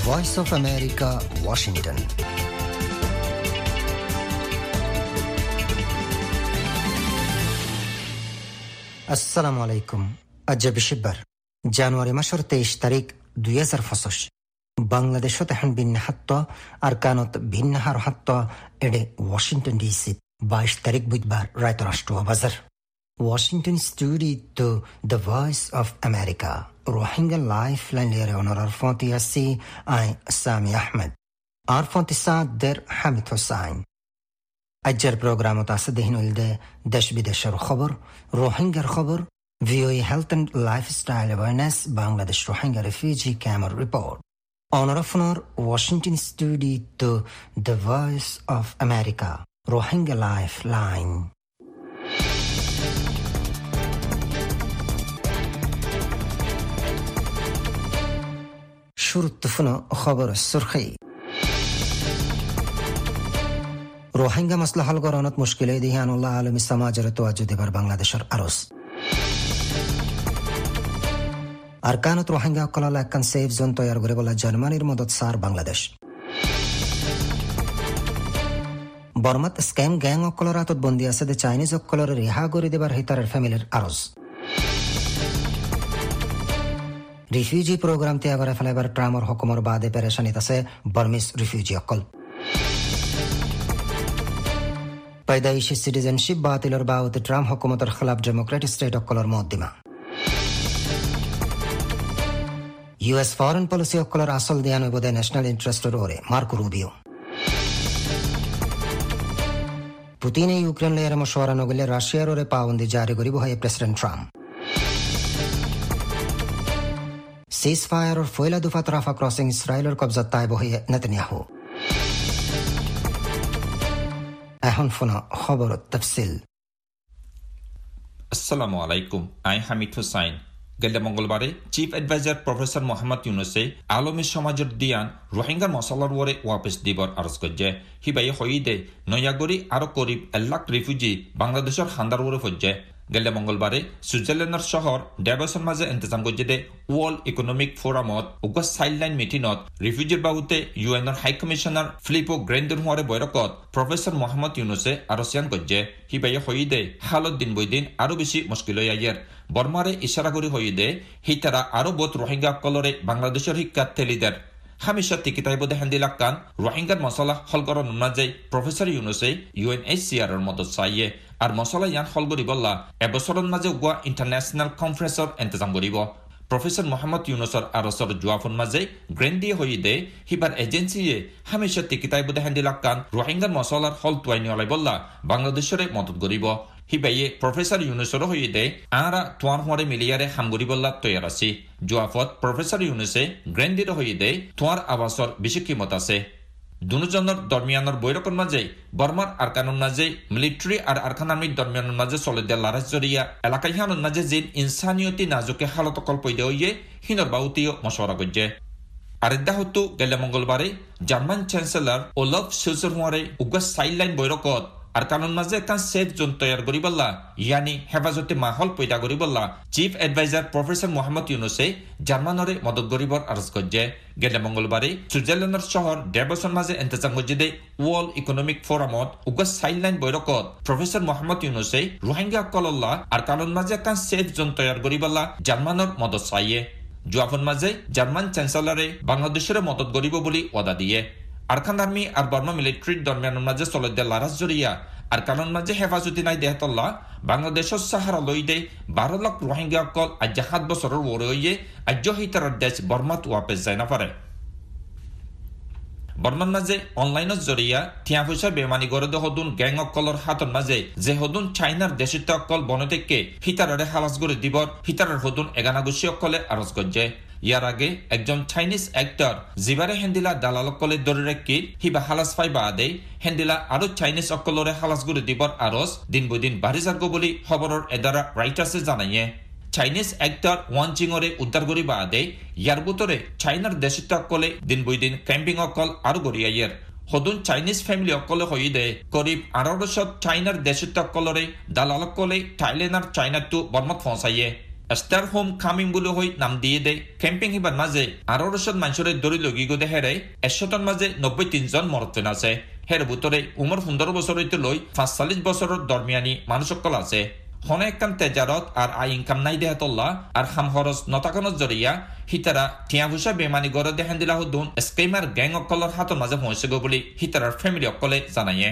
Voice of America, Washington. আসসালামু আলাইকুম। আজ বিশিবার জানুয়ারি মাসের 23 তারিখ 2025। বাংলাদেশত এখন ভিন্ন হাত্ত আর কানত ভিন্ন হার হাত্ত এডে ওয়াশিংটন ডিসি 22 তারিখ বুধবার রায়ত রাষ্ট্র বাজার। Washington studio to the Voice of America. Rohingya Lifeline lere onorar fonti assi ay Sami Ahmed. Ar fonti saad der Hamid Hussain. Ajjar programot asadihin ulde desh bideshar khabar, Rohingya khabar, VOA Health and Lifestyle Awareness, Bangladesh Rohingya Refugee Camp Report. Honorable Washington studio to the Voice of America. Rohingya Lifeline. শুরুত্তফুনো খবর সুরখি। রোহিঙ্গা মাসলা হল গরনত মুশকিলে দিহানুল্লাহ আলমী সমাজের তোয়াজ্জু দেবার বাংলাদেশের আরজ। আরকানত রোহিঙ্গা অকলাল একখান safe zone তৈয়ার করে বলা জার্মানির মদত সার বাংলাদেশ। বর্মাত স্ক্যাম গ্যাং অকলর হাতত বন্দী আছে দে চাইনিজ অকলর রেহা করে দেবার হিতারের ফ্যামিলির আরজ। রিফিউজি প্রোগ্রাম তে আবার ফেলাইবার ট্রামর হুকুমর বাদে পেরেশানিত আছে বার্মিস রিফিউজি অকল। পয়দাইশি সিটিজেনশিপ বাতিলের বাবদ ট্রাম্প হুকুমতের খেলাফ ডেমোক্রেটিক স্টেট অকলর মদ্দিমা। ইউএস ফরেন পলিসি অকলর আসল দিয়ান বোধে ন্যাশনাল ইন্টারেস্টের ওরে মার্কো রুবিও। পুতিনে ইউক্রেন লেয়ার মশওয়ারা নগলে রাশিয়ার ওরে পাবন্দি জারি করিব হয় প্রেসিডেন্ট ট্রাম্প। সিজফায়ার और ফয়লা দুফাত রাফা ক্রসিং ইসরায়েলের কবজা তাইব হয়ে নেতানিয়াহু। এখন ফোনা খবর তফসিল। আসসালামু আলাইকুম। আই হামিদ হুসাইন। গেলে মঙ্গলবারে চিফ এডভাইজার প্রফেসর মোহাম্মদ ইউনুসে আলমী সমাজের দিয়ান রোহিঙ্গার মশলার ওরে ওয়াপেস দিবর আরজ করছে। হিবাই হইদে নয়াগরি আরো করিব 1 লাখ রিফিউজি বাংলাদেশের খান্দার ওরে ফজ্জে। গেলে মঙ্গলবারে সুইজারল্যান্ডের শহর ড্যাভসের মাঝে ইন্তজাম করছে দে ওয়ার্ল্ড ইকোনমিক ফোরামত উগ্র সাইডলাইন মিটিংত রিফিউজির বাবুতে ইউএনর হাই কমিশনার ফিলিপো গ্রেন্ডের হওয়ারে বৈরকত প্রফেসর মোহাম্মদ ইউনুসে আরসিয়ান করছে। হিবাই হইদে হালত দিন বইদিন আরো বেশি মুশকিল হইয়ার বর্মারে ইশারা করি হইদে হিতারা আরো বোধ রোহিঙ্গা কলরে বাংলাদেশের শিক্ষার তেলিদের হামেশা টিকিতাইবদে হ্যান্দিলাক্কান রোহিঙ্গার মশলা হলগর নুনাজে প্রফেসর ইউনুসে ইউএনএইচসিআর এর মদত চাইয়ে আর মশলা ইয়ান হলগরি বললা এবছরের মাঝে গুয়া ইন্টারন্যাশনাল কনফারেন্সর ইন্তজাম করিব। প্রফেসর মোহাম্মদ ইউনুসর আরসর জুয়াফুন মাঝে গ্রেন দিয়ে হইদে হিবার এজেন্সিয়ে হামেশা টিকিতাইবদে হ্যান্দিলাক্কান রোহিঙ্গার মশলার হল তুয়াইনি অলাই বললা বাংলাদেশরে মদত করিব। হিবাইয়ে প্রফেসর ইউনুসর হইদে আরা তোয়ার হরে মিলিয়ারে হামগরি বললা তৈয়ার আছি। জুয়াফত প্রফেসর ইউনুসে গ্রেন্ডির হইদে তোয়ার আবাসর বেশি কিমত আছে। দুজনের দরমিয়ানের বৈরকর মাঝে বর্মার আরকানুর মাঝে মিলিটারি আর আরকান আর্মির দরমিয়ানের মাঝে চলে দেওয়া লারাজ জরিয়া এলাকায় হানুর মাঝে যে ইনসানিয়তি নাজুকে হালত কল্পইদে হইয়ে হিনর বাউতিও মশওয়ারা করছে। আরেকদা হতো গেলে মঙ্গলবারে জার্মান চ্যান্সেলর ওলফ শোলজের হওয়ারে উগ্র সাইডলাইন বৈরকত আর কানুন মাঝে একটা সেফ জোন তৈয়ার করি বললা ইয়ানি হেফাজতে মাহল পয়দা করি বললা চিফ এডভাইজার প্রফেসর মোহাম্মদ ইউনুসে জার্মানরে মদত গরিবর আরজ করছে। গেলে মঙ্গলবারে সুইজারল্যান্ডের শহর ড্যাভসের মাঝে ইন্তজাম করছে দে ওয়ার্ল্ড ইকোনমিক ফোরামত উগ্র সাইডলাইন বৈরকত প্রফেসর মোহাম্মদ ইউনুসে রোহিঙ্গা কলল্লা আর কানুন মাঝে একটা সেফ জোন তৈয়ার করি বললা জার্মানর মদত চাইয়ে। জুয়াফন মাঝে জার্মান চ্যান্সেলরে বাংলাদেশের মদত গরিব বলি ওয়াদা দিয়ে। আরকান আর্মি আর বর্মা মিলিটারির দরমিয়ানের মাঝে চলে দেয় লারাজ জরিয়া আর কারণ মাঝে হেফাজতি নাই দেহতল্লা বাংলাদেশের সাহারা লই দে 12 লাখ রোহিঙ্গা কল আজ 7 বছরের ওরে হইয়ে আজ হিতার দেশ বর্মাত ওয়াপেস যায় না পারে। বর্মান মাঝে অনলাইনত জরিয়া থিয়া পয়সা বেমানি গড়ে হদুন গ্যাং অকলর হাতর মাঝে যে হদুন চাইনার দেশিত অকল বনতেকে হিতারে হালাস করে দিবর হিতারের হদুন এগানাগুশি অকলে আরজ করছে। ইয়ার আগে একজন চাইনিজ অ্যাক্টর জিবারে হেন্দিলা দালাল অকলে দরে রেখি হিবা হালাস পাইবা আদে হেন্দিলা আরো চাইনিজ অকলরে হালাস করে দিবর আরজ দিন বদিন বাড়ি যাগ বলি খবরের এদারা রাইটার্সে জানাইয়ে। চাইনিজ অ্যাক্টর ওয়ান চিংরে উদ্ধার করিবা আদে ইয়ার ভিতরে চাইনার দেশিত অকলে দিন বইদিন ক্যাম্পিং অকল আরো গড়িয়াইয়ের হদুন চাইনিজ ফ্যামিলি অকলে হইদে করিব 1800 চাইনার দেশিত অকলরে দালাল অকলে থাইল্যান্ড আর চাইনা টু বর্মত পৌঁছাইয়ে। স্টার হোম কামিং বলে হই নাম দিয়ে দে ক্যাম্পিং হিবার মাঝে 1800 মানুষের দড়ি লগি গো দেহেরে 100 মাঝে 93 জন মরতেন আছে হের ভিতরে উমর 15 বছর হইতে লই 45 বছরের দরমিয়ানি মানুষকল আছে হনে একখান তেজারত আর আই ইনকাম নাই দেহাতল্লা আর খাম খরচ নতাকানোর জরিয়া হিতারা টিয়া ভুষা বেমানি গড়ে দেখান দিলা হদুন স্কেমার গ্যাং অকলর হাতৰ মাঝে পৌঁছে গো বলি হিতারার ফ্যামিলি অকলে জানাইয়ে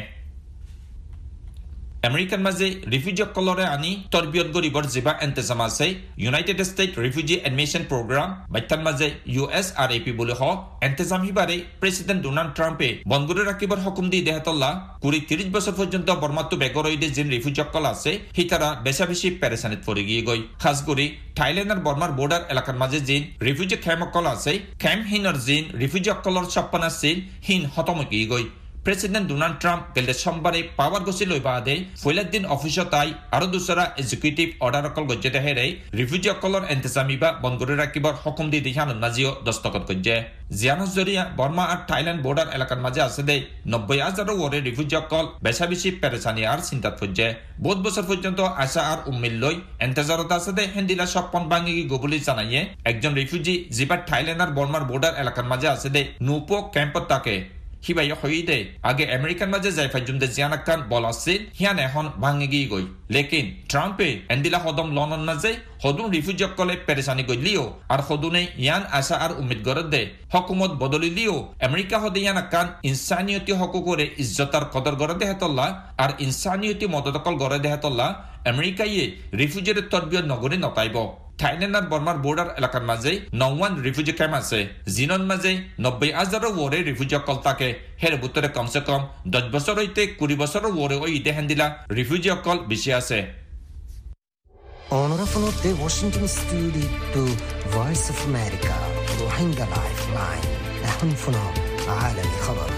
আমেরিকান মাঝে রিফিউজি অকলরে আনি তরবিয়ত গরিবর জিবা এন্তেজাম আছে United State refugee admission programme বাইতান মাঝে USRAP বলে হক এন্তেজাম হিবারে প্রেসিডেন্ট ডোনাল্ড ট্রাম্পে বন্ধরে রাখিবার হুকুম দিয়ে দেহাতল্লা 20-30 বছর পর্যন্ত বর্মাত্ম বেগরইদে যে রিফিউজি অকল আছে হিতারা বেশা বেশি প্যারেশানিত পড়ে গিয়ে গই খাস করে থাইল্যান্ড আর বর্মার বর্ডার এলাকার মাঝে জিন রিফিউজি ক্যাম্প অকল আছে ক্যাম্প হিনর জিন রিফিউজি অকলর সপ্পানা সিন হিন হতমকি গই প্রেসিডেন্ট ডোনাল্ড ট্রাম্প গেলে সোমবারে পাওয়ার গছি লই বাদে ফয়লার দিন অফিসত তাই আরো দুসরা এক্সিকিউটিভ অর্ডার অকল গজ্জে হেরে রিফিউজি অকলর এন্তেজামি বা বন্ধ করে রাখিবার হুকুম দিয়ে দিহান নাজিও দস্তখত গজ্জে জিয়ানস জরিয়া বর্মা আর থাইল্যান্ড বর্ডার এলাকার মাঝে আছে দে 90,000 ওরে রিফিউজি অকল বেশা বেশি পেরেশানি আর চিন্তাত পড়ছে বহুত বছর পর্যন্ত আশা আর উম্মিল লই এন্তেজারত আছে দে হেন্দিলা সপ্পন ভাঙি গোবলি জানাইয়ে একজন রিফিউজি জিবার থাইল্যান্ড আর বর্মার বর্ডার এলাকার মাঝে আছে দে নুপো ক্যাম্পত তাকে হিবাই হইদে আগে আমেরিকান মাঝে যাই ফাইজুমদে জিয়ানাক্কান বল আছে হিয়ান এখন ভাঙে গিয়ে গই লেকিন ট্রাম্পে এন্দিলা হদম লনন মাঝে হদুন রিফিউজি অকলে পেরেশানি গইলিও আর হদুনে ইয়ান আশা আর উম্মিদ গরদ দে হকুমত বদলিলিও আমেরিকা হদে ইয়ানাক্কান ইনসানিয়তি হকু করে ইজ্জতার কদর গড়ে দেহাতল্লা আর ইনসানিয়তি মদতকল গড়ে দেহাতল্লা আমেরিকাইয়ে রিফিউজির তরবিয়ত নগরী নতাইব থাইল্যান্ড আর বর্মার বর্ডার এলাকার মাঝে 9 রিফিউজি ক্যাম্প আছে জিনন মাঝে 90,000 ওরে রিফিউজি অকল থাকে হের ভিতরে কমসে কম 10 বছর হইতে 20 বছর ওরে ওই দেখান দিলা রিফিউজি অকল বেশি আছে অনরাফনতে ওয়াশিংটন স্টুডিও টু Voice of America Rohingya lifeline এখন ফোনো আলামি খবর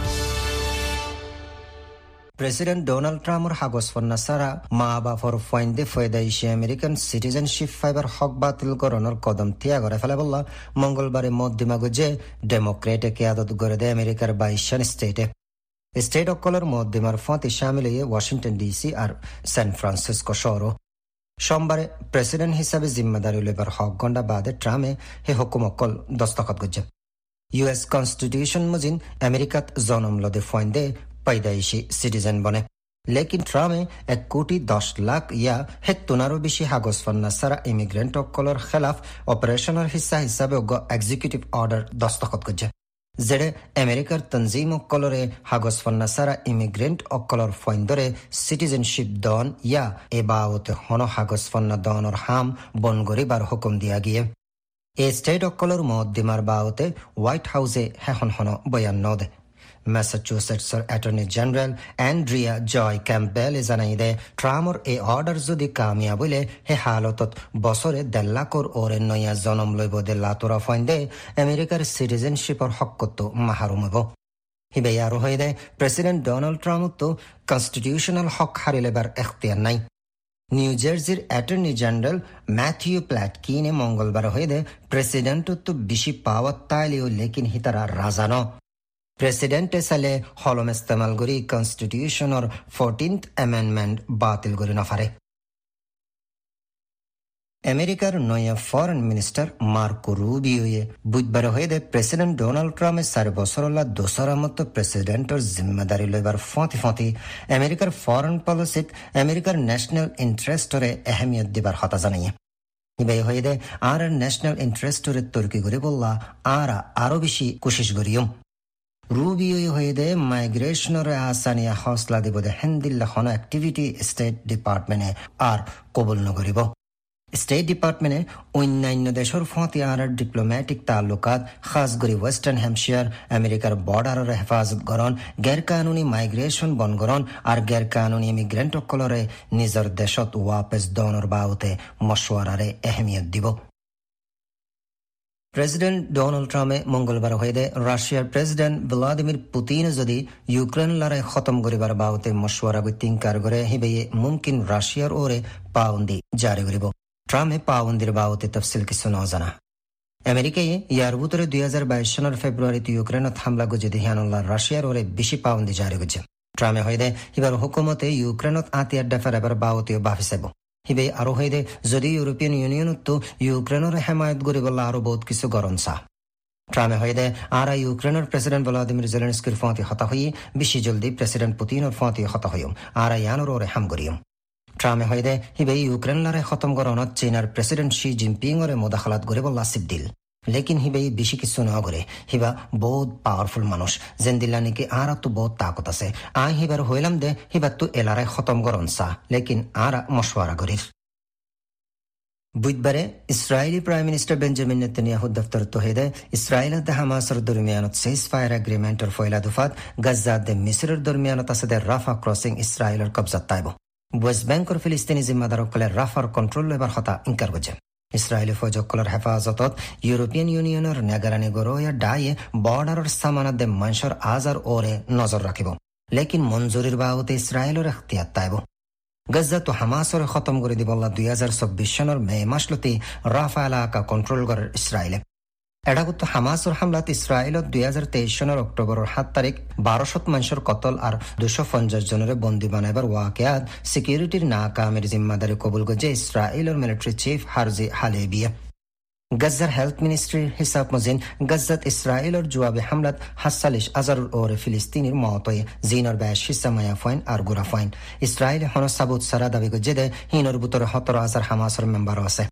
প্রেসিডেন্ট ডোনাল্ড ট্রাম্পর হাগজ ফন্নাসারা মা বাফর ফয়েন্দে ফয়দাইশি আমেরিকান সিটিজেনশিপ ফাইবার হক বাতিল করণের কদম তিয়া করে ফেলে বললা মঙ্গলবারে মধ্যমাগজে ডেমোক্রেটে কেয়াদত করে দেয় আমেরিকার 22 স্টেটে স্টেট অকলের মধ্যমার ফতে সামিল ওয়াশিংটন ডিসি আর সান ফ্রান্সিসকো শহর সোমবারে প্রেসিডেন্ট হিসাবে জিম্মেদারি লেবার হক ঘণ্টা বাদে ট্রাম্পে হে হুকুম অকল দস্তখত করছে US কনস্টিটিউশন মজিন আমেরিকাত জনম লদে ফয়েন্দে पैदाइशी सिटीजन बने लेकिन ट्राम्पे 1,10,00,000 या हेक्टोनारो बेशी हागज फन्नासारा इमिग्रेंट अक्कलर खिलाफ ऑपरेशनर हिस्सा हिसाबे एग्जीक्यूटिव ऑर्डर दस्तखत करছে जेडे अमेरिकार तंजीम अक्कलरे हागज फन्नासारा इमिग्रेंट अक्कलर फाइंदरे सिटीजनशिप दन या एबावते हनो हागज फन्ना दनर हाम बनगरिबार हुकुम दिया गया ए स्टेट अक्कलर मद्दिमार बावते व्हाइट हाउसे हेहन हनो बयान नदे ম্যাসাচুসেটসের অ্যাটর্নি জেনারেল অ্যান্ড্রিয়া জয় ক্যাম্পবেলে জানাই দে ট্রাম্পর এই অর্ডার যদি কামিয়াব হইলে হে হালতত বছরে 1.5 লাখর ওরে নয়া জনম লইব দে লাতরা ফাইন্দে আমেরিকার সিটিজেনশিপর হকত মাহরুম হইব হিবে আরো হয়ে দেয় প্রেসিডেন্ট ডোনাল্ড ট্রাম্প তো কনস্টিটিউশনাল হক হারিলেবার এখতিয়ার নাই নিউ জার্সির অ্যাটর্নি জেনারেল ম্যাথিউ প্ল্যাটকিনে মঙ্গলবার হয়ে দেয় প্রেসিডেন্ট তো বেশি পাওয়ার তাইলেও লেকিন হিতারা রাজানো প্রেসিডেন্ট সালে হলম ইস্তেমাল করি কনস্টিটিউশনের 14th অ্যামেন্ডমেন্ট বাতিল করে নফারে আমেরিকার নয়া ফরেন মিনিস্টার মার্কো রুবিওয়ে বুধবার হয়ে দেয় প্রেসিডেন্ট ডোনাল্ড ট্রাম্পের 4 বছরলা দোসরা মতো প্রেসিডেন্টের জিম্মেদারি লইবার ফতি আমেরিকার ফরেন পলিসিক আমেরিকার ন্যাশনাল ইন্টারেস্টরে আহমিয়ত দিবার হতা জানাইয়ে ইবাই হয়ে দেয় আর ন্যাশনাল ইন্টারেস্টরে তর্কি করে বললা আরো বেশি কোশিশ করিও রুবিও হয়ে দে মাইগ্রেশনের আসানিয়া হসলা দিব দে হেন্দিল্লা হন অ্যাক্টিভিটি স্টেট ডিপার্টমেন্টে আর কবুল নগরিব স্টেট ডিপার্টমেন্টে অন্যান্য দেশের ফতি আর ডিপ্লোম্যাটিক তাল্লুকাত খাস করে ওয়েস্টার্ন হ্যাম্পশায়ার আমেরিকার বর্ডারের হেফাজত করণ গের কানুনি মাইগ্রেশন বন করণ আর গের কানুনি ইমিগ্রেন্ট অকলরে নিজের দেশত ওয়াপস দনের বাউতে মশওয়ারারে আহমিয়ত দিব প্রেসিডেন্ট ডোনাল্ড ট্রাম্পে মঙ্গলবার হয়ে দেয় রাশিয়ার প্রেসিডেন্ট ভ্লাদিমির পুতিন যদি ইউক্রেন লড়াই খতম করিবার বাবতে মশওয়ারা তিনকার করে হিবে মুমকিন রাশিয়ার ওরে পাউন্দি জারি করিব ট্রাম্পে পাউন্দির বাবতে তফসিল কিছু নজানা আমেরিকায় ইয়ার ভিতরে 2022 সনের ফেব্রুয়ারিতে ইউক্রেনত হামলা গুজে দিহানুল্লাহ রাশিয়ার ওরে বেশি পাউন্দি জারি করছে ট্রাম্পে হয়ে দেয় এবার হুকুমতে ইউক্রেনত আতিয়ার ডেফার এবার বাবতীয় বাফিসাইব হিবে আরো হইদে যদি ইউরোপিয়ান ইউনিয়নত ইউক্রেনের হেমায়ত গরিবল্লা আরো বহুত কিছু গরণ চা ট্রামে হইদে আরা ইউক্রেনের প্রেসিডেন্ট ভলাদিমির জেলেনস্কির ফতি হতা হই বেশি জলদি প্রেসিডেন্ট পুতিনের ফতি হতা হইম আরা ইয়ানোর ওরে হাম গরিয়ম ট্রামে হইদে হিবে ইউক্রেন লারে খতম গরণত চীনার প্রেসিডেন্ট শি জিনপিং ওরে মোদাখালাত গরিবল্লা সিদ্দিল লেকিন হিবে বেশি কিছু ন করে হিবা বহুত পাওয়ারফুল মানুষ যেন দিল্লা নাকি আরা তো বহুত তাকত আছে আই হিবার হইলাম দে হিবার তো এলারে খতম গরণ চা লেকিন আরা মশওয়ারা করির বুধবারে Israeli prime minister Benjamin Netanyahu দফতর তহিদে ইসরায়েলত হামাসর দরমিয়ানত সিজ ফায়ার এগ্রিমেন্টর ফয়লা দুফাত গাজ্জাত দে মিসরের দরমিয়ানত আছে দে রাফা ক্রসিং ইসরায়েলের কবজাত তাইব ওয়েস্ট ব্যাংকর ফিলিস্তিনি জিম্মাদারকলে রাফার কন্ট্রোল লেবার হতা ইনকার গজে ইসরায়েলি ফৌজকলের হেফাজতত ইউরোপিয়ান ইউনিয়নের নেগারানি গরোয়া ডায়ে বর্ডারের সামানত দে মানুষের আজার ওরে নজর রাখিব লেকিন মঞ্জুরির বাহুতে ইসরায়েলের এখতিয়ার তাইব গজ্জা তো হামাসরে খতম করে দিবল্লা 2024 সনের মে মাসলতি রাফা এলাকা কন্ট্রোল করার ইসরায়েলে এডাগুত হামাসর হামলাত ইসরায়েলত 2023 সনের অক্টোবরের 7 তারিখ 1200 মানুষের কতল আর 250 জনের বন্দী বানাইবার ওয়াকিয়াত সিকিউরিটির নাকামের জিম্মাদারি কবুল গজে ইসরায়েলের মিলিটারি চিফ হারজি হালেবিয়া গজ্জার হেলথ মিনিস্ট্রির হিসাব মজিন গজ্জাত ইসরায়েলের জবাবে হামলাত 47,000 ওরে ফিলিস্তিনির মতয়ে জিনর 22 হিসা মায়া ফাইন আর গুরা ফাইন ইসরায়েল হন সাবুত সারা দাবি গজে দে হিনর বুতরে 17,000 হামাসর মেম্বার আছে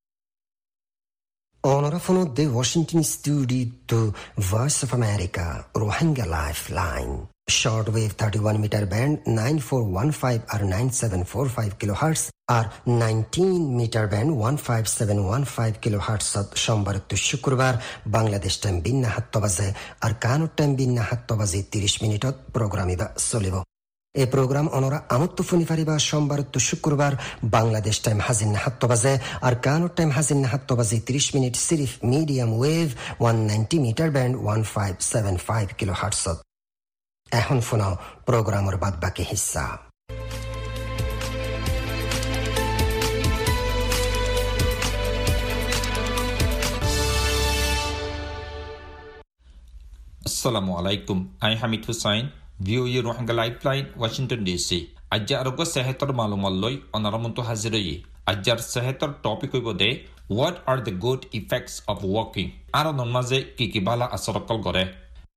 Onorevole de Washington Studio to Voice of America, Rohingya Lifeline. Shortwave 31 meter band 9415 or 9745 kilohertz or 19 meter band 15715 kilohertz সোমবার to শুক্রবার বাংলাদেশ টাইম বিন্না 7 বাজে আর কানুর টাইম বিন্না 7 বাজে 30 মিনিটত প্রোগ্রামিবা চলিব এই প্রোগ্রাম অনরা আমত্ত ফোনি ফারিবা সোমবার তো শুক্রবার বাংলাদেশ টাইম হাজিন 7 বাজে আর কানুর টাইম হাজিন 7 বাজে 30 মিনিট সিরিফ medium wave 190 metre band 1575 kilohertz এখন শোনাও প্রোগ্রামের বাদ বাকি হিস্সা আসসালামু আলাইকুম আই Hamid Hussain VOA Rohingya lifeline Washington DC আজ্জা আরোগ্য সেহেতর মালুমাল্লই অনারমন্ত হাজিরই আজ্জার সেহেতর টপিক হইব দে what are the good effects of walking আর নমাজে কি বালা আসরকল করে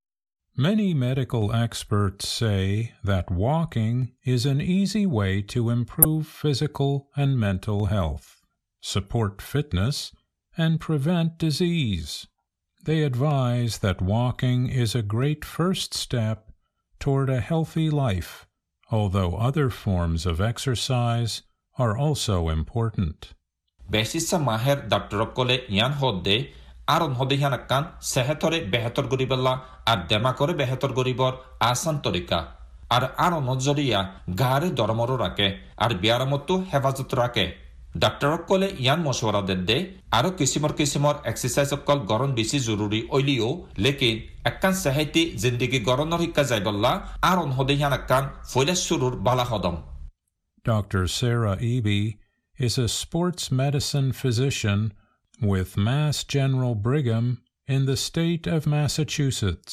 Many medical experts say that walking is an easy way to improve physical and mental health, support fitness, and prevent disease. They advise that walking is a great first step toward a healthy life, although other forms of exercise are also important. Besissa maher doctorokole yan hodde aron hode hyanakkan sehetore behetor goriballa ar demakore behetor goribor asan torika ar aron nojoriya gare dormoro rake ar biaramotto hefazot rake doctorokole yan moshwara dedde aro kisimor exercise okkol goron bisi jururi oilio lekin ekkan seheti zindagi goronor hikka jaiballa aron hode hyanakkan foilas shurur bala hodom. Dr. Sarah Eby is a sports medicine physician with Mass General Brigham in the state of Massachusetts.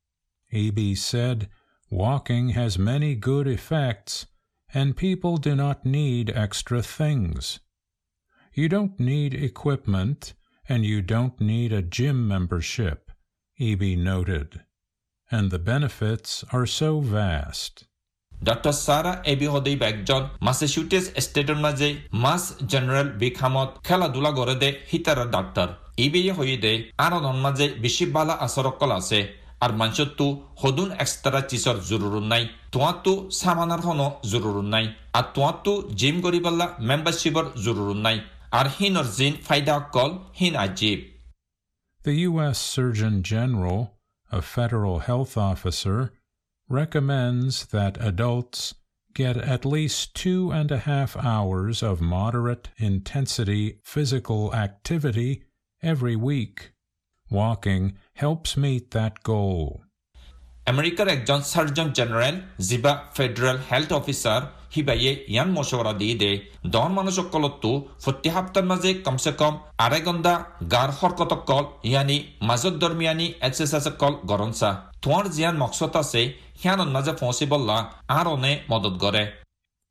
Eby said, walking has many good effects and people do not need extra things. You don't need equipment and you don't need a gym membership, Eby noted, and the benefits are so vast. Dr. Sarah Eby hodei bekjon Massachusetts State maje Mass General Bighamot খেলাধুলা করে দে হিতারা doctor Eby হইদে আরন মাঝে বেশি বালা আসরকল আছে আর মানসতু হদুন extra চিসর জরুরত নাই তোয়াতু সামানার হনো জরুরত নাই আর তোয়াতু জিম গরিবাল্লা মেম্বারশিপর জরুরত নাই আর হিনর জিন ফায়দা কল হিন আজীব The U.S. Surgeon General, a federal health officer, recommends that adults get at least 2.5 hours of moderate intensity physical activity every week. Walking helps meet that goal. আমেরিকার একজন সার্জন জেনারেল জিবা federal health officer হিবাইয়ে ইয়ান মশওয়ারা দিয়ে দে দন মানুষকলতো প্রতি সপ্তাহের মাঝে কমসে কম 2.5 ঘন্টা গার হরকতকল ইয়ানি মাজত দরমিয়ানি এক্সারসাইজকল গরনসা তোমার জিয়ান মকসদ আছে হিয়ানন মাঝে পৌঁছিবল্লা আর অনে মদত করে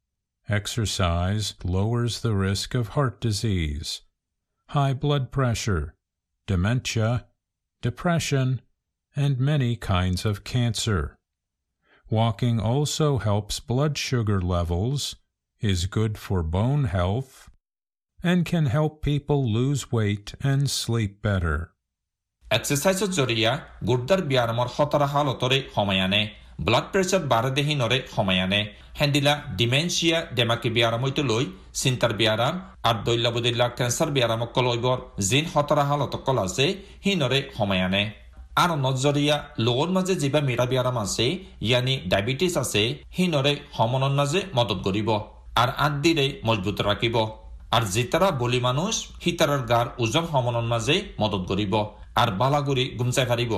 Exercise lowers the risk of heart disease, high blood pressure, dementia, depression, and many kinds of cancer. Walking also helps blood sugar levels, is good for bone health, and can help people lose weight and sleep better. এক্সাৰচাইজৰ জৰিয়া গুৰ্দাৰ ব্যায়ামৰ খতৰা হালতৰে সময় আনে blood pressure বাঢ়ে দেহিনৰে সময় আনে হেন্দিলা dementia ডেমাকি ব্যায়ামটো লৈ চিন্তাৰ ব্যায়াম আৰু দৈল্যবদিল্লা কেঞ্চাৰ ব্যায়ামক লয়বৰ জিন খতৰা হালতকল আছে হিনৰে সময় আনে আৰু নজৰিয়া লোকৰ মাজে যিবা মিৰা ব্যায়াম আছে ইয়ানি ডায়াবেটিছ আছে হিনৰে হমনৰ মাজে মদত কৰিব আৰু আদিৰে মজবুত ৰাখিব আৰু জিতাৰা বলি মানুহ হিতাৰৰ গাৰ ওজন হমনৰ মাজে মদত কৰিব আর বালাগুড়ি গুমচাই পারিব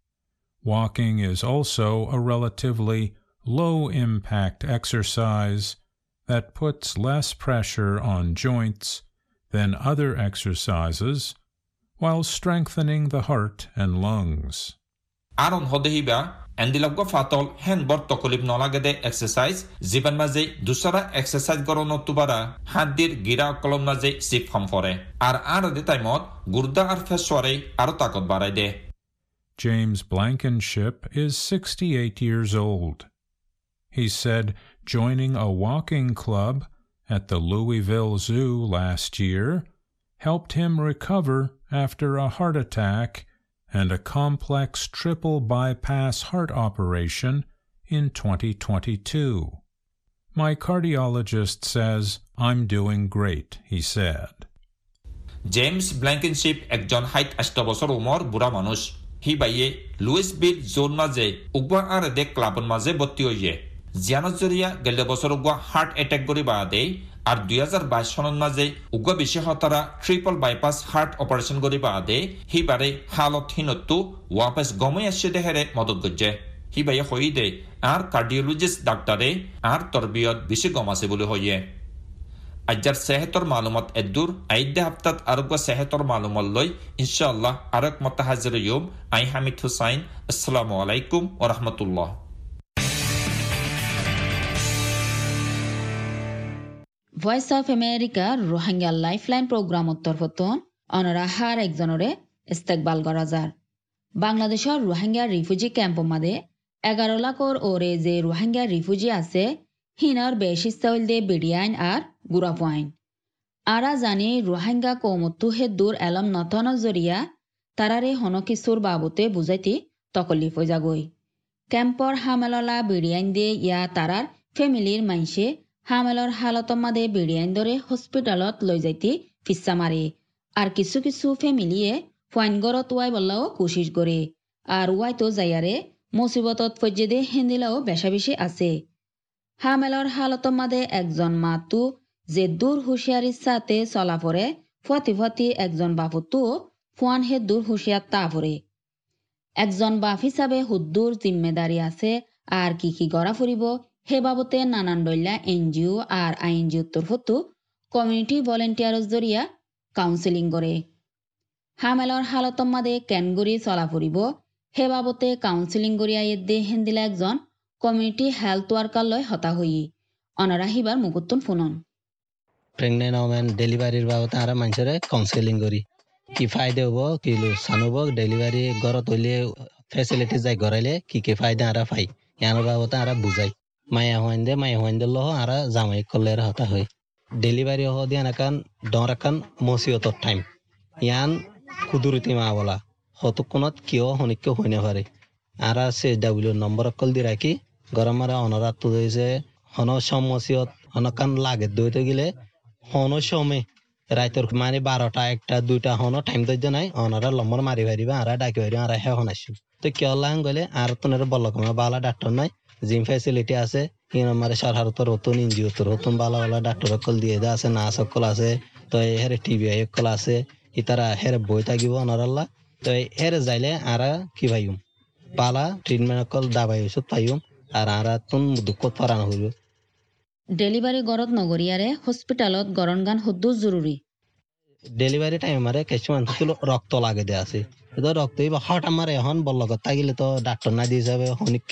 Walking is also a relatively low-impact exercise that puts less pressure on joints than other exercises while strengthening the heart and lungs. Aron hodehiba endilaggo fatol hen bor tokolib nolagede exercise jiban maje dusara exercise gorono tubara hadir gira kolom maje sip kham pore ar de taimot gurda ar fesware ar takot barai de. James Blankenship is 68 years old. He said joining a walking club at the Louisville Zoo last year helped him recover after a heart attack and a complex triple bypass heart operation in 2022. My cardiologist says I'm doing great, he said. James Blankenship ekjon 68 বছর উমর বুড়া মানুষ হি বাইয়ে Louisville zone মাঝে উগবা আর দে ক্লাবন মাঝে ভর্তি হইয়ে জিয়ানত জরিয়া গেলে বছর উগবা হার্ট অ্যাটাক করি বাদে আর 2022 সনত মাঝে উগবা বেশি হতারা ট্রিপল বাইপাস হার্ট অপারেশন করি বাদে হি বারে হালত হিনত্তু ওয়াপাস গমই আসছে দেহেরে মদত গজ্জে হি বাইয়ে হই দে আর কার্ডিওলজিস্ট ডাক্তারে আর তরবিয়ত বেশি গমাছে বলে হইয়ে আজ্জার সেহতর মালুমাত এদুর আইদে হাফতাত আরোগ্য সেহতর মালুমাত লই ইনশাআল্লাহ আরেক মত হাজির হইম আই হামিদ হুসাইন আসসালামু আলাইকুম ওয়া রাহমাতুল্লাহ Voice of America Rohingya lifeline programme তরফতন অনরা হার একজনরে ইস্তেকবাল করা যার বাংলাদেশের রোহিঙ্গা রিফিউজি ক্যাম্প মাদে 11 লাখর ওরে যে রোহিঙ্গা রিফিউজি আছে হিনার বেশিস্তাইল দে বিডিয়াইন আর গুরাফাইন আরা জানি রোহিঙ্গা কৌমত্তু হেদ্দুর এলম নতন জরিয়া তারারে হনকিসুর বাবতে বুঝাইতি তকলিফ হয়ে যাগই ক্যাম্পর হামেললা বিডিয়াইন দে ইয়া তারার ফ্যামিলির মাইসে হামেলর হালত মাদে বিডিয়াইন দরে হসপিটালত লৈ যাইতি ফিসা মারে আর কিছু কিছু ফ্যামিলিয়ে ফাইনগরত ওয়াই বললাও কোশিশ করে আর ওয়াই তো যাইয়ারে মুসিবতত ফজ্জেদে হেন্দিলাও বেশা বেশি আছে হামেলর হালত মাদে একজন মাতু যে দূর হুঁশিয়ারির সাথে চলা পড়ে ফতি ফতি একজন বাপুতু ফুয়ান হে দূর হুঁশিয়ার তা পড়ে একজন বাপ হিসাবে হুদ্দুর জিম্মেদারি আছে আর কি গড়া ফুরিব হে বাবতে নানান ডল্লা এনজিও আর আইএনজিও তরফতু কমিউনিটি ভলেন্টিয়ারস জরিয়া কাউন্সেলিং করে হামেলর হালত মাদে কেনগুড়ি চলা ফুরিব হে বাবতে কাউন্সেলিং করিয়া দে হেন্দিলা একজন কমিউনিটি হেলথ ওয়ার্কার লয় হতা হই অনারা হিবার মুকুত্তন ফুনন প্রেগনেন্ট ওমেন ডেলিভারির বাবদ আর মানুষের কাউন্সেলিং করি কি ফায়দা হবো কি লোকসান হবো ডেলিভারি ঘরত হইলে ফেসিলিটি যাই গড়াইলে কি ফায়দা আর পাই ইয়ানোর বাবদ আর বুঝাই মায়া হইন্দে লহ আর জামাই করলে হতা হয় ডেলিভারি হওয়া দিয়ে একান ডর একান মসিয়তর টাইম ইয়ান কুদুরতি মা বলা হতক্ষণত কিয় হনিক্য হই না পারে আর CSW নম্বর অকল দি রাখি গরম মারা অনরাত তো হয়েছে হন সমসিয়ত হনকান লাগে দইতে গেলে হন সমে রাইতর মানে 12টা 1টা 2টা হন টাইম দইজ নাই অনরা লম্বর মারি পারিবা আর ডাকি পারিবা আর হে হনাইছু তো কিয় লাং গলে আর তোনের বলকমা বালা ডাক্তার নাই জিম ফ্যাসিলিটি আছে হিন মারে সরকারতর রতন এনজিও তর রতন বালা ডাক্তার অকল দিয়ে দা আছে নার্স অকল আছে তো হেরে টিভি অকল আছে ইতারা হেরে বই থাকিব অনরাল্লা তো হেরে যাইলে আর কি ভাইম পালা ট্রিটমেন্ট অকল দাবাই ওষুধ পাইম আর আরা তুন দুঃখত পারানো হইব ডেলিভারি গরত নগরিয়ারে হসপিটালত গরন গান হদ্দু জরুরি ডেলিভারি টাইম মারে কিছুমান থাকিল রক্ত লাগে দে আছে তো রক্ত ইবা হট আমারে এখন বলগত থাকিলে তো ডাক্তার না দিয়ে যাবে হনিককে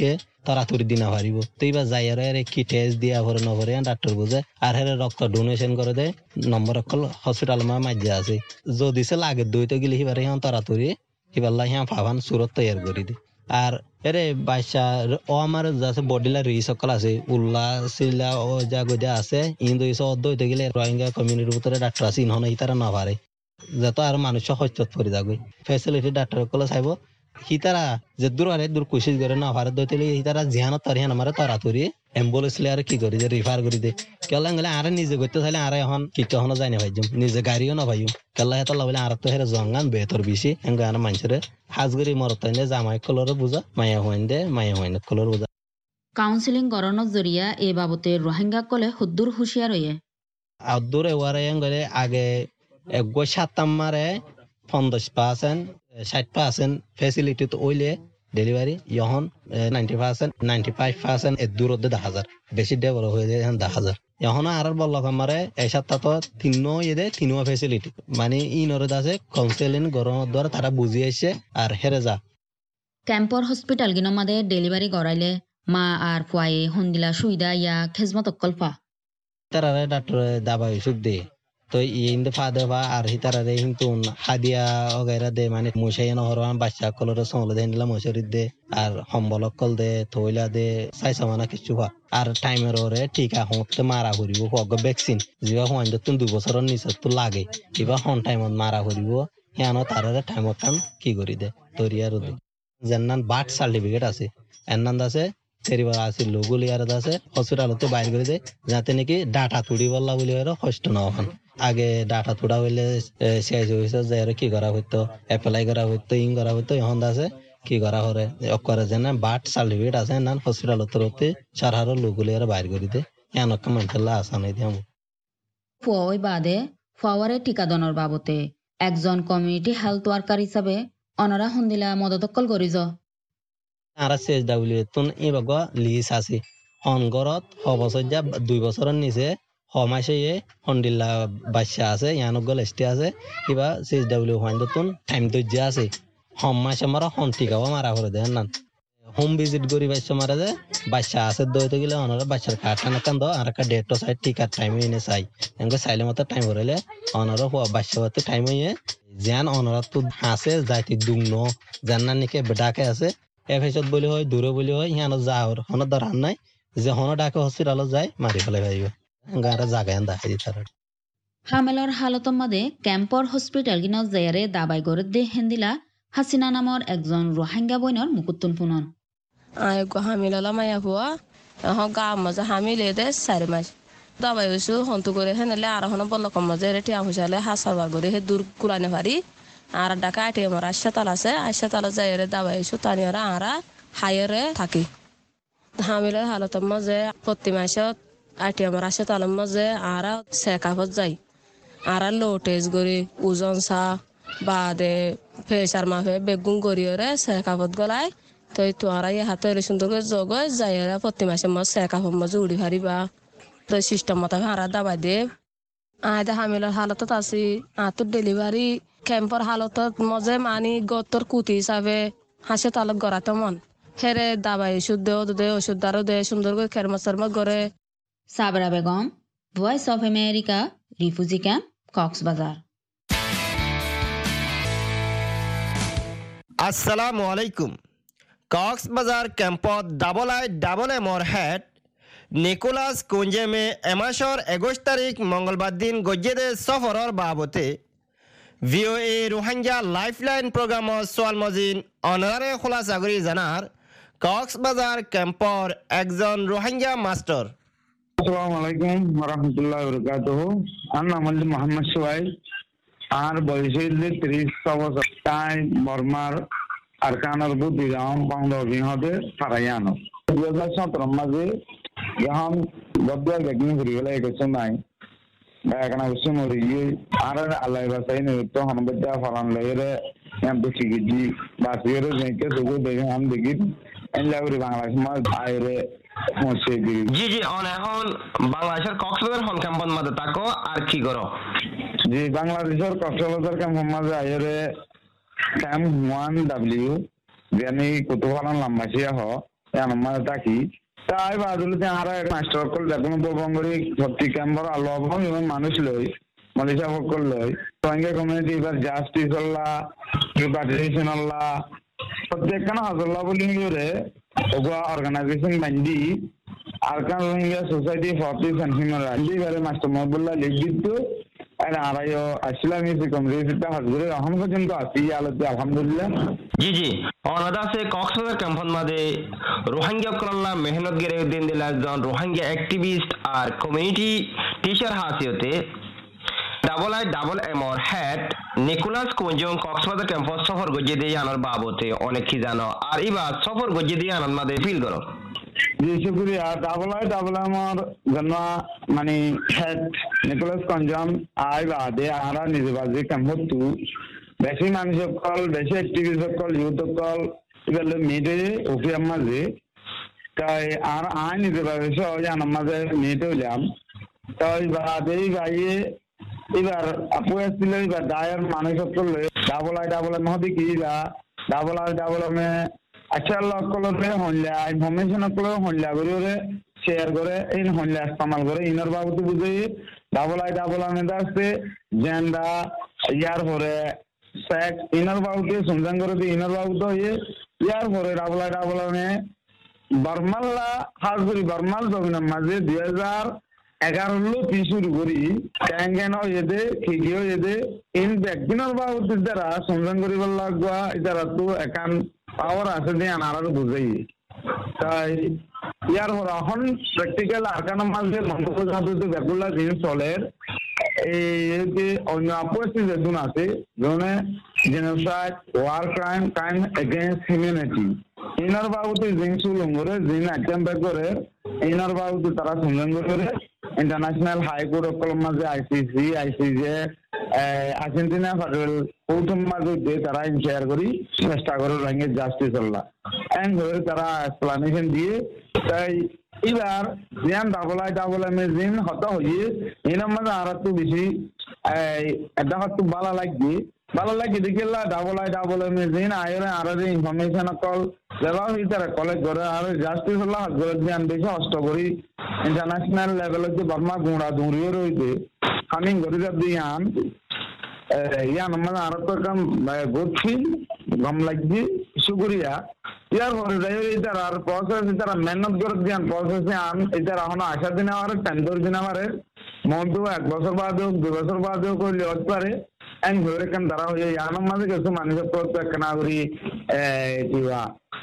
তরাতুরি দিনা পারিব তো এবার যাই আর কি টেস্ট দিয়া পরে নপরে ডাক্তার বুঝে আর হেরে রক্ত ডোনেশন করে দে নম্বর অকল হসপিটাল মাঝে আছে যদি সে লাগে দইতে গেলে এবারে হ্যাঁ তরাতুরি এবার হ্যাঁ পাবান সুরত তৈরি করে দে আর এরে বাচ্চা ও আমার যাচ্ছে বডিলা রি সকল আছে উল্লা সিল্লা ও যা গজা আছে ইন্দু ইসে অদ্বৈত গেলে রোহিঙ্গা কমিউনিটির ভিতরে ডাক্তার আছে ইনহন ইতারা না পারে যত আর মানুষ হচ্চত পড়ে যাবে ফেসিলিটি ডাক্তার কলে চাইব হিতারা যে দূর আরে দূর কোশিশ করে না পারে দইতে হিতারা জিহানত তার হিয়ান আমার তরাতুরি অ্যাম্বুলেন্স লে আর কি করি যে রিফার করে দে কেলা গেলে আর নিজে করতে চাইলে আর এখন কিছু হনো যায় না ভাইজম নিজে গাড়িও না ভাইম কেলা হেতা লাগলে আর তো হেরে জঙ্গান বেতর বেশি এঙ্গ আর মানুষের হাজগরি মরতাইনে জামাই কলর বুঝা মায়া হইন কলর বুঝা কাউন্সিলিং গড়নৰ জৰিয়া এই বাবতে রোহিঙ্গা কলে হুদ্দুর হুঁশিয়ার হয়ে আদুর এওয়ারে এঙ্গলে আগে এগো সাতাম্মারে 50% 60% ফেসিলিটি তো ওইলে ডেলিভারি যখন 90% 95% এর দূর দেখা যায় বেশি ডেভেলপ হয়ে যায় দেখা যায় এখন আর বললো আমারে এই সপ্তাহ তো তিনও ফেসিলিটি মানে ইনরে আছে কাউন্সেলিং গরমের দ্বারা তারা বুঝিয়ে এসে আর হেরে যা ক্যাম্পর হসপিটাল গিনো মাদে ডেলিভারি গড়াইলে মা আর ফুয়ায়ে হন্দিলা সুবিধা ইয়া খেজমত কল্পা তারা ডাক্তার দাবা ওষুধ দে তো ইন্দে ফাদে বা আর হিতারে কিন্তু হাদিয়া ওগাইরা দে মানে মুশাই নহরওয়ান বাচ্চা কলরে সমলে দেন দিলা মশারি দে আর সম্বলক কল দে থইলা দে সাইসা মানা কিছু বা আর টাইমের ওরে টিকা হতে মারা করিব হগ ভ্যাকসিন জিবা হন যতন 2 বছরের নিচে তো লাগে এবা হন টাইমত মারা করিব হেয়ানো তারারে টাইমত কাম কি করি দে তরিয়ার দে জান্নান বার্থ সার্টিফিকেট আছে এন্নান আছে সেরিবার আছে লোগুলিয়ার আছে হসপিটালতে বাইর করে দে যাতে নাকি ডাটা তুড়ি বললা বলি আর কষ্ট না হন আগে ডাটা তোড়া হইলে শেষ হয়েছে যে আর কি করা হইতো অ্যাপ্লাই করা হইতো করা হইতো এখন আছে কি করা হরে করে যে না বার্থ সার্টিফিকেট আছে না হসপিটাল তরফতে সারহার লোকগুলি আর বাইর করে দে এনক মানুষের আসান দিয়াম ফুয়াই বাদে ফুয়ারে টিকাদনৰ বাবতে একজন কমিউনিটি হেলথ ওয়ার্কার হিসাবে অনরা হন্দিলা মদতকল করিজ আর শেষ ডাব্লিউ তুন এই বাগ লিস আছে হনগরত হবছর যা 2 বছরের নিচে হমাসে হন্ডিল্লা বাচ্চা আছে ইয়ানগল এসটি আছে কিবা শেষ ডাব্লিউ হইন তুন টাইম দজ্জা আছে হমাসে মারা হন টিকাও মারা করে দেন না হোম ভিজিট করি বাচ্চা মারা যে বাচ্চা আছে দইতে গেলে অনরা বাচ্চার কাটা না কান্দ আর একটা ডেট সাইড টিকার টাইম এনে চাই এঙ্গে সাইলে মতো টাইম হইলে অনরা বাচ্চা হতে টাইম হইয়ে জান অনরা তো হাসে যাইতে দুংন জান্না নিকে বেডাকে আছে এফএসত বলি হয় দূরে বলি হয় হিয়ান যাওয়ার হন দরকার নাই যে হন ডাকে হসপিটাল যায় মারি ফেলে ভাইব গারা জাগায় দেখাই দিতার হামেলর হালতর মাদে ক্যাম্পর হসপিটাল গিন জয়ারে দাবাই গড়ে দে হেন্দিলা হাসিনা নামৰ একজন রোহিঙ্গা বইনৰ মুকুতুন পুনন আয় গো হামিলালা মায়া হুয়া এখন গা মজা হামিলে দে 4 মাস দাবাই হইছু হন্তু করে হেনেলে আর হন বল কম মজা রে টিয়া হইছালে হাসাবার করে হে দূর কুলানে পারি আর ঢাকা আইটে আমার আশাতাল আছে আশাতাল যাইরে দাবাই হইছু তানিয়ারা আরা হাইরে থাকি হামিলার হালতর মাঝে প্রতি মাসত আইটে আমার আশাতালের মাঝে আরা চেকআপত যাই আরা লো টেস্ট করি ওজন চা বাদে প্রেসার মাফে বেগুন করিওরে চেকআপত গলাই তো আর হাতে সুন্দর করে যোগ যাই প্রতি মাসে মাছ চেকআপের মাঝে উড়ি হারিবা তো সিস্টেম মতো হারা দাবাই দে আয়দা হামিলার হালতত আছি তো ডেলিভারি ক্যাম্পর হালতত মজে মানি গতর কুতি হিসাবে হাসে তালক গড়াতে মন হেরে দাবাই ওষুধ দে ওষুধ দ্বারা দে সুন্দর করে খের মাছার করে Sabra Begum Voice of America refugee camp Cox's Bazar আসসালামু আলাইকুম কক্সবাজার ক্যাম্পত ডাবল এমর হেড নিকোলাস কুঞ্জেমে এমাসর 21 তারিখ মঙ্গলবার দিন গজ্জেদে সফরের বাবতে ভিওএ রোহিঙ্গা লাইফলাইন প্রোগ্রামত সোয়াল মজিন অনারে খোলাসা করি জানার কক্সবাজার ক্যাম্পর একজন রোহিঙ্গা মাস্টার আসসালামু আলাইকুম ওয়া রাহমাতুল্লাহি ওয়া বারাকাতুহু আমার নাম হল মোহাম্মদ সোহাইল আর বয়স হল 30 বছর তাই বর্মার আরকানের বুদ্ধি গাঁও বাংলাদেশ হতে ফারাইয়ানো 2017 মাঝে যখন গদ্দার বেগনি ঘুরি গেলে কিছু নাই এখানে উসে মরি আর আল্লাহ বাসাই নেই তো হনবদ্দা ফলান লইরে এম দেখি গিজি বাসিরে যেকে সুগো দেখে আম দেখি এনলাগুরি বাংলাদেশ মাঝ আইরে পৌঁছে দিই জি অন এখন বাংলাদেশের কক্সবাজার হন ক্যাম্পন মাঝে তাকো আর কি করো জি বাংলাদেশের কক্সবাজার ক্যাম্পন মাঝে আইরে ক্যাম্প 1W জানি কুতুফালান লাম্বাসিয়া হ আমার থাকি তাই বাদুলিতে আর মাস্টার কল দেখুন বঙ্গরি ভর্তি ক্যাম্পর আলো এবং মানুষ লই মালয়েশিয়া সকল লই রোহিঙ্গা কমিউনিটি এবার জাস্টিস আল্লাহ রিপাট্রিয়েশন আল্লাহ প্রত্যেকখানা হাজল্লা বলি করে ওগুলা অর্গানাইজেশন বান্ধি Arakan Rohingya society for peace and human rights এবারে মাস্টার মহবুল্লাহ লিখিত আর আড়াইও আসলাম এই কমিউনিটিটা হাজরে এখন পর্যন্ত আছি আলোতে আলহামদুলিল্লাহ জি জি অনাদা সে কক্সবাজার ক্যাম্পন মাঝে রোহিঙ্গা কল্লা মেহনত গেরে দিন দিলা একজন রোহিঙ্গা অ্যাক্টিভিস্ট আর কমিউনিটি টিচার হাসিয়তে ডাবল এমর হেড নিকোলাস কুঞ্জং কক্সবাজার ক্যাম্পাস সফর গজিয়ে দিয়ে আনার বাবতে অনেক কি জানো আর এবার সফর গজিয়ে দিয়ে আনার মাঝে ফিল করো জি শুক্রিয়া ডাবল এমর জন্য মানে হেড নিকোলাস কুঞ্জং আই বাদে আরা নিজে বাজে ক্যাম্পত বেশি মানুষ সকল বেশি অ্যাক্টিভিস্ট সকল ইউথ সকল এগুলো মেয়েটে অফিয়ার মাঝে তাই আর আই নিজে বাজে আনার মাঝে মেয়েটে হইলাম তাই বাদে গাইয়ে এবার আপু আসছিল এবার দায়ের মানুষ করলে ডাবল মহদি কি ডাবল মে আচ্ছা লক্ষ্য হইলা ইনফরমেশন করলে হইলা করে শেয়ার করে এই হইলা ইস্তেমাল করে ইনার বাবুতে বুঝে ডাবল মে আসছে জেন্ডা ইয়ার পরে সেক্স ইনার বাবুতে সন্ধান করে দিয়ে ইনার বাবুতে ইয়ার পরে ডাবল মে বর্মাল্লা হাজগুড়ি বর্মাল জমিনের মাঝে 2011 শুরু করি কেন এদে ঠিকই এদে ইন একদিনের বাবদ দ্বারা সন্ধান করিবার লাগবা এটারা তো একান পাওয়ার আছে দিয়ে আনারও বুঝাই তাই ইয়ার পর এখন প্র্যাকটিক্যাল আরকানের মাঝে মন্ত্রী বেকুল্লা দিন চলের এই অন্য আপসি যেগুন আছে যেমন genocide war crime against humanity ইনার বাবুতে জিনিস করে জিন অ্যাটেম্প করে ইনার বাবুতে তারা সন্ধান করে ইন্টারন্যাশনাল হাইকোর্ট অকলম মাঝে আইসিজে আর্জেন্টিনা ফেডারেল কোর্টের মাঝে তারা শেয়ার করি চেষ্টা করে রোহিঙ্গা জাস্টিস আল্লাহ এন্ড হয়ে তারা এক্সপ্লানেশন দিয়ে তাই এবার জিয়ান ডাবল এম জিন হত হয়ে এনার মাঝে আর একটু বেশি এটা হয়তো ভালো লাগবে দেখিলা ডাবল এম জিন আয়রে আর যে ইনফরমেশন কল যেভাবে তারা কলেক্ট করে আর জাস্টিস আল্লাহ হাজরে জিয়ান বেশি কষ্ট করি ইন্টারন্যাশনাল লেভেলে যে বর্মা গুঁড়া দৌড়িয়ে রয়েছে আমি গরিব দিয়ান ইয়ান মানে আর তো কাম গুড গম লাগছে শুক্রিয়া ইয়ার পরে যাই এটার আর প্রসেস এটার মেহনত করে দিয়ান প্রসেসে আন এটার এখন 8 দিন আমার 10 দিন আমার মধ্যে 1 বছর বাদ হোক 2 বছর বাদ হোক করলে হতে পারে এন্ড ধরে কেন তারা হয়ে ইয়ানোর মাঝে কিছু মানুষ কেনা করি দিবা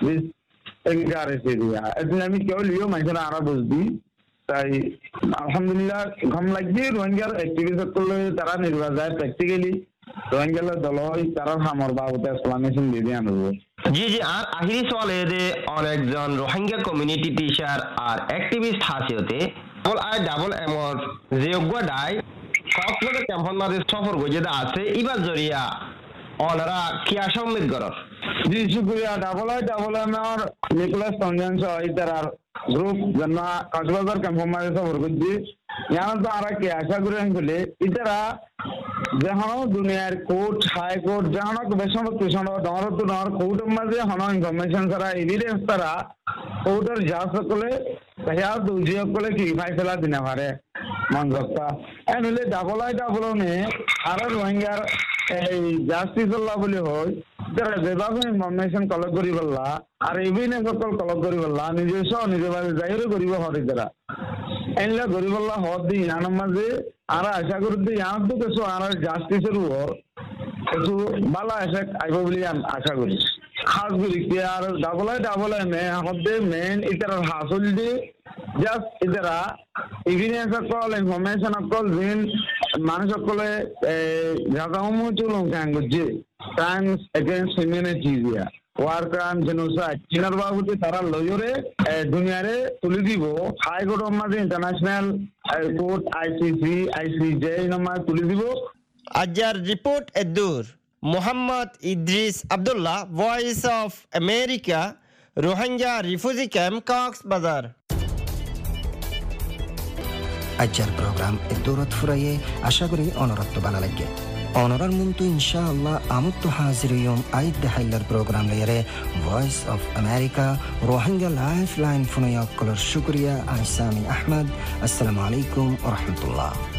এনকারেজ দিয়া এটা আমি কেউ লিও মানুষেরা আরো বুঝবি তাই আলহামদুলিল্লাহ ঘম লাগছে রোহিঙ্গার অ্যাক্টিভিস্ট করলে তারা নির্বাচ যায় প্র্যাকটিক্যালি রোহিঙ্গার দল হয় তারা হামর বাবুতে এক্সপ্লানেশন দিয়ে আনবো জি আর আখিরি সওয়াল এদে অনেকজন রোহিঙ্গা কমিউনিটি টিচার আর অ্যাক্টিভিস্ট হাসিয়তে ডাবল এমর যোগ্য দায় কক্সবাজার ক্যাম্পন মাঝে সফর গজেদা আছে ইবার জরিয়া ওনারা কি আশা উম্মীদ কর জি শুক্রিয়া ডাবল এমর নিকোলাস কুঞ্জং ইতার গ্রুপ জন্য কক্সবাজার ক্যাম্পন মাঝে সফর করছি यहाँ तो आरा के आशा करें बोले इधर जहाँ दुनिया कोर्ट हाई कोर्ट जहाँ को बेसम तुषण डर तो डर कोर्ट मजे हनो इनफरमेशन सारा एविडेंस सारा कोर्टर जा सकले भैया दूसरी सकले की फैसला देने वाले मन सकता एनले डाबल में आरा रोहिंग्या জাস্টিস আল্লাহ বলে হয় যারা যেভাবে ইনফরমেশন কলেক্ট করি বললা আর এভিডেন্স সকল কলেক্ট করি বললা নিজে বাজে যাইরে করিব হরে যারা এনলা গরিবল্লাহ হদ দি ইয়ানোর মাঝে আর আশা করি যে ইয়ান তো কিছু আর জাস্টিসের উপর কিছু ভালো আশা আইব বলে আশা করি খাস করি কি আর ডাবল এম হদে মেন ইতার হাসল দি জাস্ট ইতারা এভিডেন্স সকল ইনফরমেশন সকল দিন মানুষ সকলে জাগামু চলুন কেন বুঝছে ক্রাইমস এগেইনস্ট হিউম্যানিটি দিয়া ওয়ার ক্রাইম জেনোসাইড চিনার বাবুতে তারা লয়রে দুনিয়ারে তুলে দিব হাইকোর্টের মাঝে ইন্টারন্যাশনাল কোর্ট আইসিজে নামে তুলে দিব আজার রিপোর্ট এদুর Mohammad Idris Abdullah Voice of America Rohingya refugee camp Cox's Bazar আজকের প্রোগ্রাম এদুরত ফুরাইয়ে আশা করি অনরত্ব ভালো লাগে Honorar muntu inshallah amuttu haziriyum aid dahillar program lere Voice of America Rohingya Lifeline funayaklar shukriya Aisami Ahmad. Assalamu alaikum wa rahmatullah.